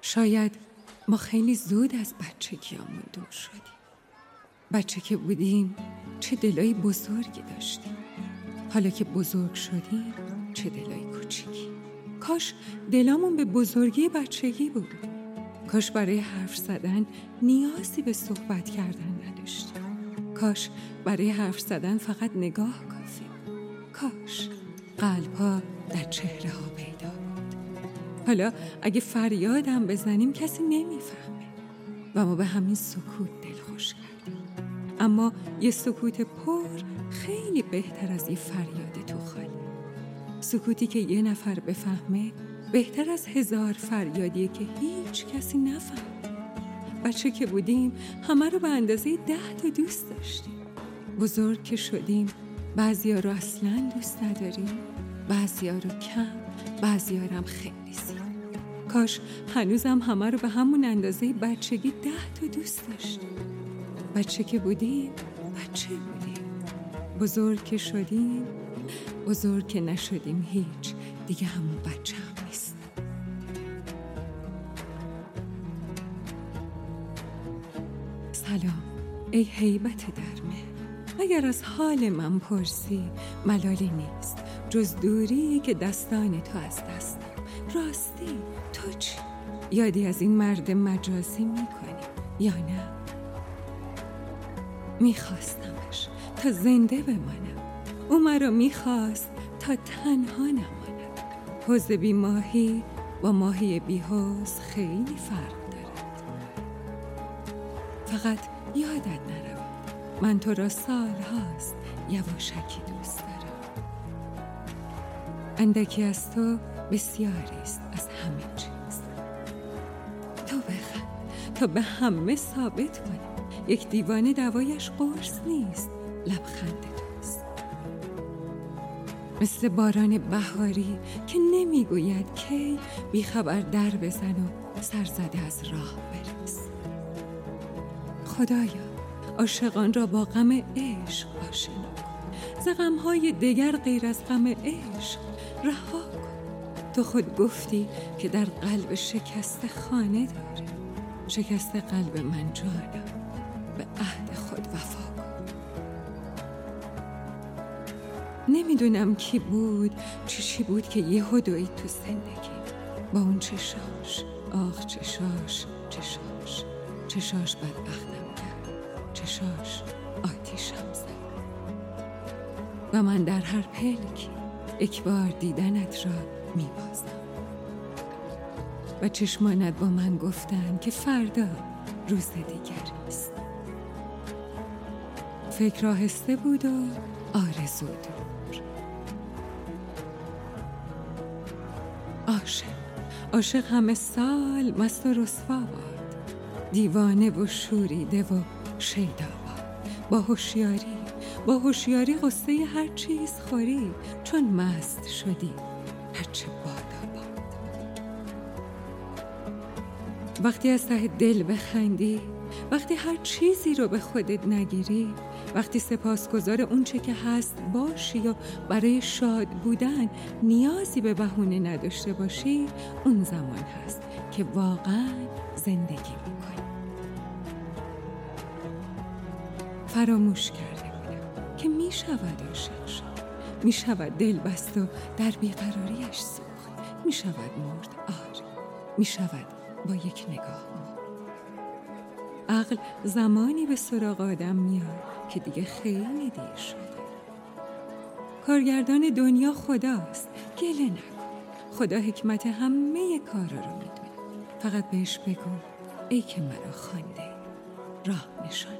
شاید ما خیلی زود از بچگیامون دور شدیم. بچه که بودیم چه دلای بزرگی داشتیم. حالا که بزرگ شدیم چه دلای کوچیکی. کاش دلامون به بزرگی بچگی بود. کاش برای حرف زدن نیازی به صحبت کردن نداشتیم. کاش برای حرف زدن فقط نگاه کافی بود. کاش قلب‌ها در چهره ها پیدا بود. حالا اگه فریادم بزنیم کسی نمیفهمه و ما به همین سکوت دلخوش کردیم. اما یه سکوت پر خیلی بهتر از یه فریاد تو خالی. سکوتی که یه نفر بفهمه بهتر از 1000 فریادیه که هیچ کسی نفهمه. بچه که بودیم همه رو به اندازه 10 تا دوست داشتیم. بزرگ که شدیم بعضیا رو اصلاً دوست نداریم، بعضیا رو کم، بعضیا رو هم خیلی زیاد. کاش هنوزم همه رو به همون اندازه بچگی 10 تا دوست داشتیم. بچه که بودیم بچه بودیم. بزرگ که شدیم، بزرگ که نشدیم هیچ دیگه همون بچه هم نیست. سلام ای هیبت درمه. اگر از حال من پرسی ملالی نیست جز دوری که دستان تو از دستم. راستی تو چی؟ یادی از این مرد مجازی میکنی یا نه؟ میخواستمش تا زنده بمانم. او مرا میخواست تا تنها نمانم. حوض بی ماهی با ماهی بی حوض خیلی فرق دارد. فقط یادت نرود من تو را سال هاست یواشکی دوست دارم. اندکی از تو بسیاری است از همه چیز. تو بخند تا به همه ثابت کنی یک دیوانه دوایش قرص نیست، لبخند توست. مثل باران بهاری که نمیگوید کی بیخبر در بزن و سرزده از راه برس. خدایا عاشقان را با غم عشق آشنا کن. ز غم‌های دگر غیر از غم عشق رها کن. تو خود گفتی که در قلب شکسته خانه داری. شکست قلب من جانم، به عهد خود وفا کن. نمیدونم کی بود چی بود که یهو دوید تو زندگی با اون چشاش. آخ چشاش چشاش چشاش بدبختم کرد. چشاش آتیشم زد و من در هر پلکی یک بار دیدنت را میبازم و چشمانت با من گفتن که فردا روز دیگری است. فکر آهسته بود و آرزو دور. عاشق همه سال مست و رسوا باد. دیوانه و شوریده و شیدا باد. با هوشیاری قصه هر چیز خوری. چون مست شدی هرچه بادا باد. وقتی از ته دل بخندی، وقتی هر چیزی رو به خودت نگیری، وقتی سپاسگزار اون چه که هست باشی و برای شاد بودن نیازی به بهونه نداشته باشی، اون زمان هست که واقعا زندگی میکنی. فراموش کرده بودم که میشود عاشق شد، میشود دل بست و در بیقراریش سوخت، میشود مرد آری، میشود با یک نگاه مرد. عقل زمانی به سراغ آدم میاد که دیگه خیلی دیر شده. کارگردان دنیا خداست، گله نکن. خدا حکمت همه کارا رو میدونه. فقط بهش بگو ای که مرا خوانده راه نشان.